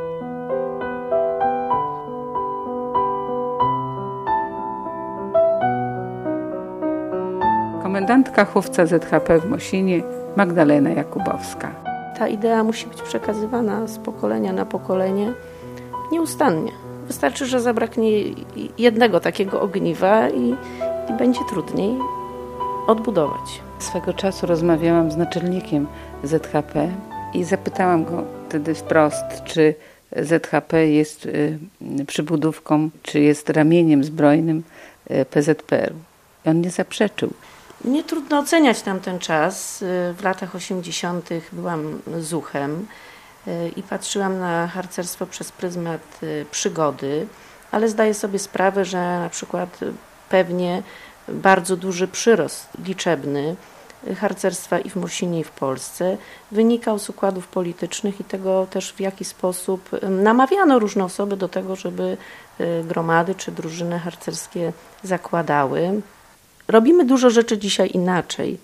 Komendantka chówca Z H P w Mosinie, Magdalena Jakubowska. Ta idea musi być przekazywana z pokolenia na pokolenie nieustannie. Wystarczy, że zabraknie jednego takiego ogniwa i, i będzie trudniej odbudować. Swego czasu rozmawiałam z naczelnikiem Z H P i zapytałam go wtedy wprost, czy Z H P jest przybudówką, czy jest ramieniem zbrojnym P Z P R u. On nie zaprzeczył. Nie trudno oceniać tamten czas. W latach osiemdziesiątych byłam zuchem i patrzyłam na harcerstwo przez pryzmat przygody, ale zdaję sobie sprawę, że na przykład pewnie bardzo duży przyrost liczebny harcerstwa i w Mosinie, i w Polsce wynikał z układów politycznych i tego też, w jaki sposób namawiano różne osoby do tego, żeby gromady czy drużyny harcerskie zakładały. Robimy dużo rzeczy dzisiaj inaczej,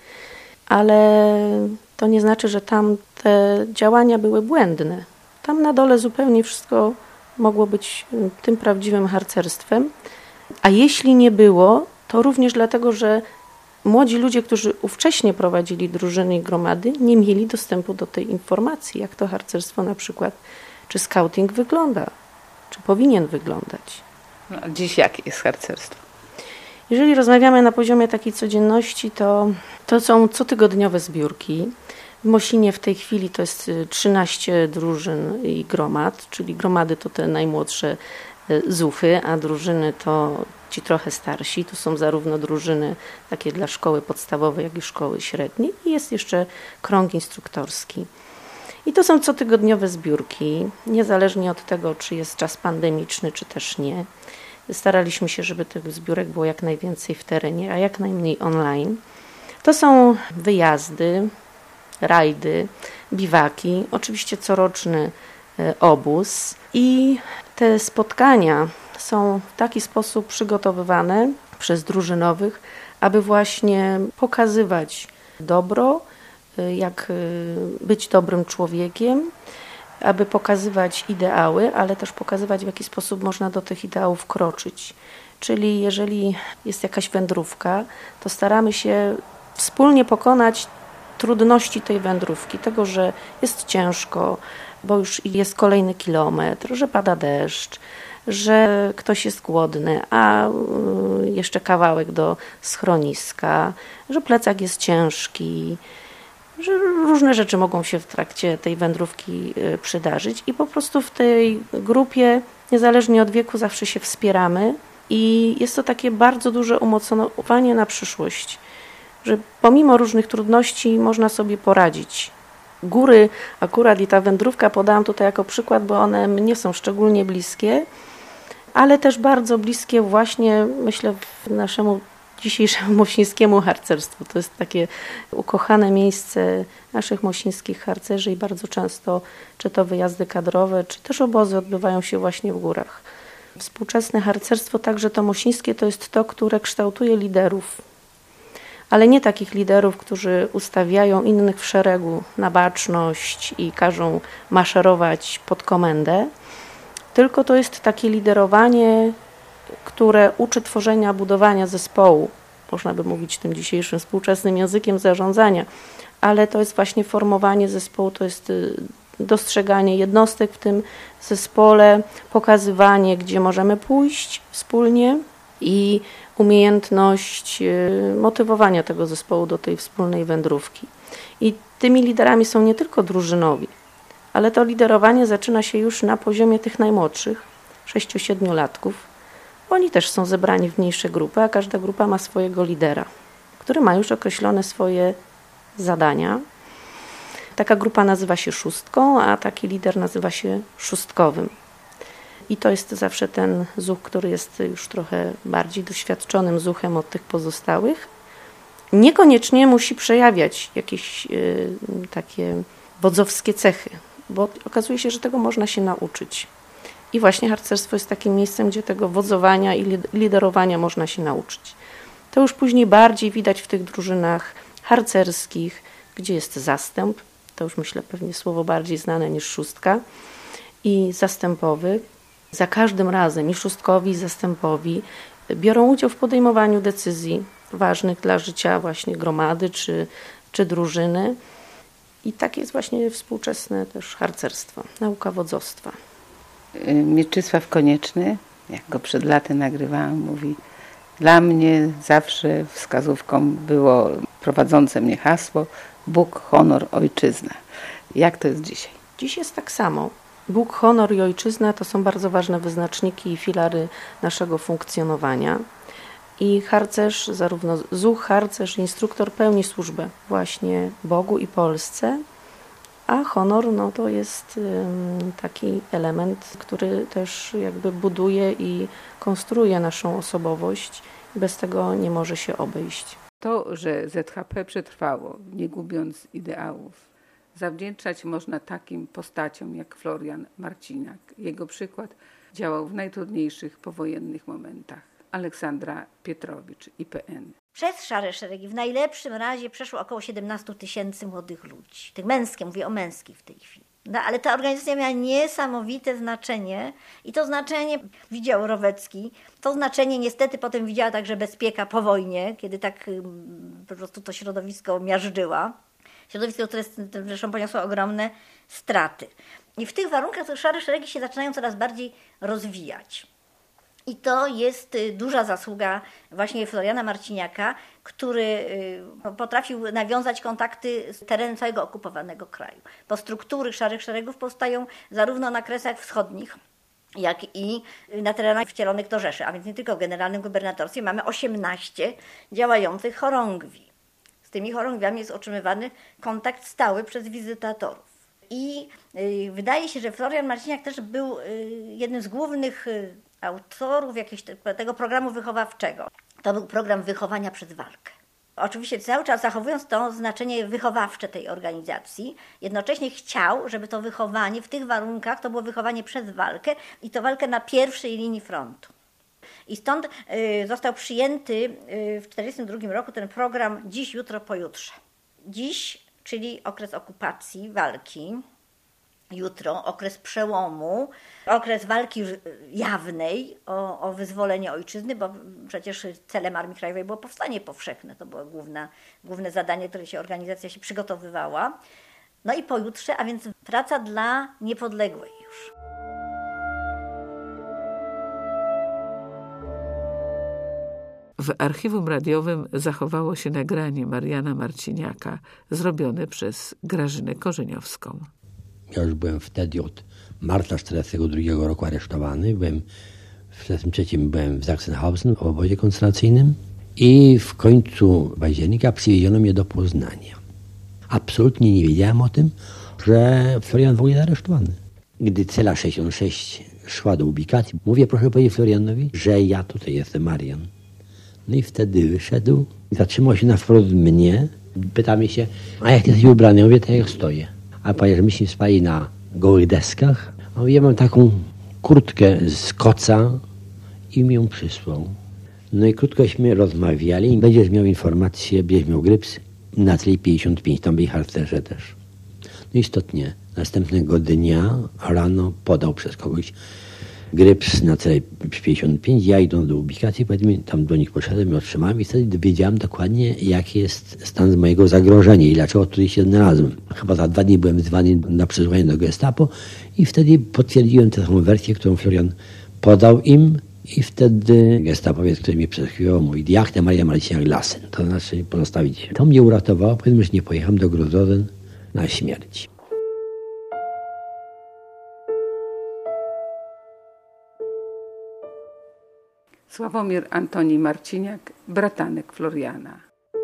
ale to nie znaczy, że tam te działania były błędne. Tam na dole zupełnie wszystko mogło być tym prawdziwym harcerstwem, a jeśli nie było, to również dlatego, że młodzi ludzie, którzy ówcześnie prowadzili drużyny i gromady, nie mieli dostępu do tej informacji, jak to harcerstwo na przykład, czy scouting wygląda, czy powinien wyglądać. No, a dziś jakie jest harcerstwo? Jeżeli rozmawiamy na poziomie takiej codzienności, to, to są cotygodniowe zbiórki. W Mosinie w tej chwili to jest trzynaście drużyn i gromad, czyli gromady to te najmłodsze zuchy, a drużyny to ci trochę starsi. Tu są zarówno drużyny takie dla szkoły podstawowej, jak i szkoły średniej i jest jeszcze krąg instruktorski. I to są cotygodniowe zbiórki, niezależnie od tego, czy jest czas pandemiczny, czy też nie. Staraliśmy się, żeby tych zbiórek było jak najwięcej w terenie, a jak najmniej online. To są wyjazdy, rajdy, biwaki, oczywiście coroczny obóz i te spotkania są w taki sposób przygotowywane przez drużynowych, aby właśnie pokazywać dobro, jak być dobrym człowiekiem, aby pokazywać ideały, ale też pokazywać, w jaki sposób można do tych ideałów kroczyć. Czyli jeżeli jest jakaś wędrówka, to staramy się wspólnie pokonać trudności tej wędrówki, tego, że jest ciężko, bo już jest kolejny kilometr, że pada deszcz, że ktoś jest głodny, a jeszcze kawałek do schroniska, że plecak jest ciężki, że różne rzeczy mogą się w trakcie tej wędrówki przydarzyć i po prostu w tej grupie, niezależnie od wieku, zawsze się wspieramy i jest to takie bardzo duże umocowanie na przyszłość, że pomimo różnych trudności można sobie poradzić. Góry akurat i ta wędrówka podałam tutaj jako przykład, bo one mnie są szczególnie bliskie, ale też bardzo bliskie właśnie, myślę, naszemu dzisiejszemu mosińskiemu harcerstwu. To jest takie ukochane miejsce naszych mosińskich harcerzy i bardzo często, czy to wyjazdy kadrowe, czy też obozy odbywają się właśnie w górach. Współczesne harcerstwo, także to mosińskie, to jest to, które kształtuje liderów, ale nie takich liderów, którzy ustawiają innych w szeregu na baczność i każą maszerować pod komendę, tylko to jest takie liderowanie, które uczy tworzenia, budowania zespołu. Można by mówić tym dzisiejszym współczesnym językiem zarządzania, ale to jest właśnie formowanie zespołu, to jest dostrzeganie jednostek w tym zespole, pokazywanie, gdzie możemy pójść wspólnie i umiejętność motywowania tego zespołu do tej wspólnej wędrówki. I tymi liderami są nie tylko drużynowi, ale to liderowanie zaczyna się już na poziomie tych najmłodszych, sześciu-siedmiolatków. Oni też są zebrani w mniejsze grupy, a każda grupa ma swojego lidera, który ma już określone swoje zadania. Taka grupa nazywa się szóstką, a taki lider nazywa się szóstkowym. I to jest zawsze ten zuch, który jest już trochę bardziej doświadczonym zuchem od tych pozostałych. Niekoniecznie musi przejawiać jakieś y, takie wodzowskie cechy, bo okazuje się, że tego można się nauczyć. I właśnie harcerstwo jest takim miejscem, gdzie tego wodzowania i liderowania można się nauczyć. To już później bardziej widać w tych drużynach harcerskich, gdzie jest zastęp, to już myślę pewnie słowo bardziej znane niż szóstka, i zastępowy. Za każdym razem i szóstkowi, i zastępowi biorą udział w podejmowaniu decyzji ważnych dla życia właśnie gromady czy, czy drużyny. I takie jest właśnie współczesne też harcerstwo, nauka wodzostwa. Mieczysław Konieczny, jak go przed laty nagrywałam, mówi: dla mnie zawsze wskazówką było prowadzące mnie hasło Bóg, honor, ojczyzna. Jak to jest dzisiaj? Dziś jest tak samo. Bóg, honor i ojczyzna to są bardzo ważne wyznaczniki i filary naszego funkcjonowania. I harcerz, zarówno zuch, harcerz, instruktor pełni służbę właśnie Bogu i Polsce, a honor no, to jest taki element, który też jakby buduje i konstruuje naszą osobowość. Bez tego nie może się obejść. To, że Z H P przetrwało, nie gubiąc ideałów, zawdzięczać można takim postaciom jak Florian Marciniak. Jego przykład działał w najtrudniejszych powojennych momentach. Aleksandra Pietrowicz, I P N. Przez Szare Szeregi w najlepszym razie przeszło około siedemnaście tysięcy młodych ludzi. Tych męskich, mówię o męskich w tej chwili. No, ale ta organizacja miała niesamowite znaczenie i to znaczenie widział Rowecki. To znaczenie niestety potem widziała także Bezpieka po wojnie, kiedy tak po prostu to środowisko miażdżyła. Środowisko, które zresztą poniosło ogromne straty. I w tych warunkach te Szare Szeregi się zaczynają coraz bardziej rozwijać. I to jest duża zasługa właśnie Floriana Marciniaka, który potrafił nawiązać kontakty z terenem całego okupowanego kraju. Bo struktury Szarych Szeregów powstają zarówno na Kresach Wschodnich, jak i na terenach wcielonych do Rzeszy, a więc nie tylko w Generalnym Gubernatorstwie. Mamy osiemnaście działających chorągwi. Z tymi chorągwiami jest utrzymywany kontakt stały przez wizytatorów. I wydaje się, że Florian Marciniak też był jednym z głównych autorów jakiegoś tego programu wychowawczego. To był program wychowania przez walkę. Oczywiście cały czas zachowując to znaczenie wychowawcze tej organizacji, jednocześnie chciał, żeby to wychowanie w tych warunkach to było wychowanie przez walkę i to walkę na pierwszej linii frontu. I stąd y, został przyjęty y, w tysiąc dziewięćset czterdziestym drugim roku ten program Dziś, jutro, pojutrze. Dziś, czyli okres okupacji, walki. Jutro okres przełomu, okres walki jawnej o, o wyzwolenie ojczyzny, bo przecież celem Armii Krajowej było powstanie powszechne. To było główne, główne zadanie, które się organizacja się przygotowywała. No i pojutrze, a więc praca dla niepodległej już. W archiwum radiowym zachowało się nagranie Mariana Marciniaka zrobione przez Grażynę Korzeniowską. Ja już byłem wtedy od marca czterdziestego drugiego roku aresztowany. Byłem w czterdziestym trzecim byłem w Sachsenhausen w obozie koncentracyjnym i w końcu października przywieziono mnie do Poznania. Absolutnie nie wiedziałem o tym, że Florian w ogóle jest aresztowany. Gdy cela sześćdziesiąt sześć szła do ubikacji, mówię, proszę powiedzieć Florianowi, że ja tutaj jestem Marian. No i wtedy wyszedł, zatrzymał się na wprost mnie, pyta mnie się, a jak jesteś ubrany? Ja mówię, tak jak stoję. A ponieważ myśmy spali na gołych deskach, a ja mam taką kurtkę z koca i mi ją przysłał. No i krótkośmy rozmawiali. Będziesz miał informację, będziesz miał gryps na celi pięćdziesiąt pięć, tam byli harcerze też. No istotnie, następnego dnia rano podał przez kogoś gryps na celi pięćdziesiąt pięć. Ja idąc do ubikacji, tam do nich poszedłem i otrzymałem i wtedy wiedziałem dokładnie, jaki jest stan mojego zagrożenia i dlaczego tutaj się znalazłem. Chyba za dwa dni byłem wzywany na przesłuchanie do Gestapo i wtedy potwierdziłem tę samą wersję, którą Florian podał im i wtedy gestapowiec, który mnie przesłuchiwał, mówi, jachtę Maria Marciniak Lassen, to znaczy pozostawić. To mnie uratowało, powiedzmy, że nie pojechałem do Gruzowen na śmierć. Sławomir Antoni Marciniak, bratanek Floriana.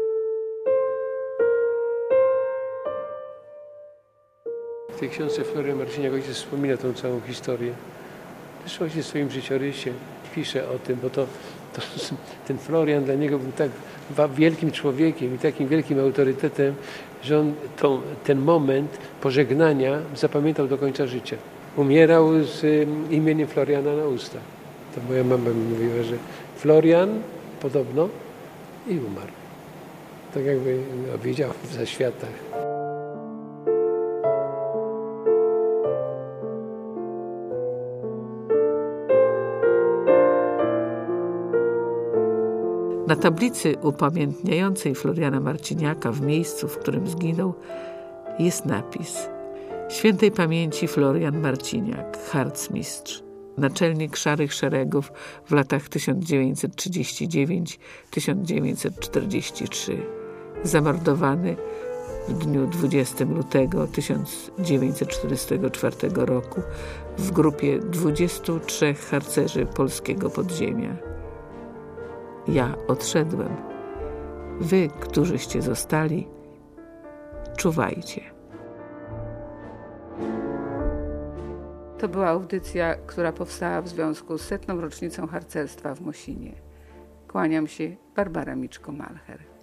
W tej książce Florian Marciniak ojciec wspomina tą całą historię. Też ojciec w swoim życiorysie pisze o tym, bo to, to ten Florian dla niego był tak wielkim człowiekiem i takim wielkim autorytetem, że on to, ten moment pożegnania zapamiętał do końca życia. Umierał z imieniem Floriana na ustach. To moja mama mi mówiła, że Florian podobno i umarł. Tak jakby no, wiedział w zaświatach. Na tablicy upamiętniającej Floriana Marciniaka w miejscu, w którym zginął, jest napis: Świętej pamięci Florian Marciniak, harcmistrz, naczelnik Szarych Szeregów w latach tysiąc dziewięćset trzydziesty dziewiąty do tysiąc dziewięćset czterdziesty trzeci, zamordowany w dniu dwudziestego lutego tysiąc dziewięćset czterdziestego czwartego roku w grupie dwudziestu trzech harcerzy polskiego podziemia. Ja odszedłem. Wy, którzyście zostali, czuwajcie. To była audycja, która powstała w związku z setną rocznicą harcerstwa w Mosinie. Kłaniam się, Barbara Miczko-Malcher.